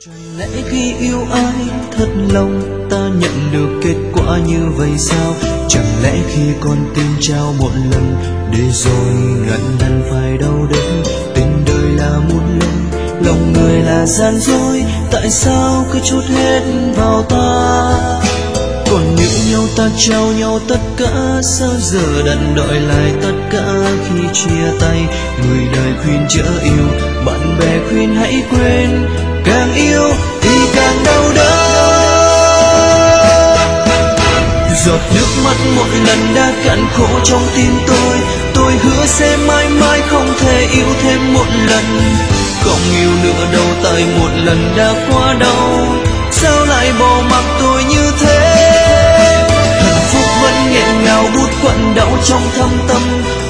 Chẳng lẽ khi yêu ai thật lòng ta nhận được kết quả như vậy sao? Chẳng lẽ khi con tim trao một lần để rồi ngàn lần phải đau đớn? Tình đời là muôn lần, lòng người là gian dối, tại sao cứ trút hết vào ta? Còn yêu nhau ta trao nhau tất cả, sao giờ đành đòi lại tất cả khi chia tay? Người đời khuyên chớ yêu, bạn bè khuyên hãy quên, càng yêu thì càng đau đớn. Giọt nước mắt một lần đã cạn khô trong tim tôi hứa sẽ mãi mãi không thể yêu thêm một lần. Không yêu nữa đâu tại một lần đã quá đau, sao lại bỏ mặc tôi như thế? Hạnh phúc vẫn nghẹn ngào bút quặn đau trong thâm tâm,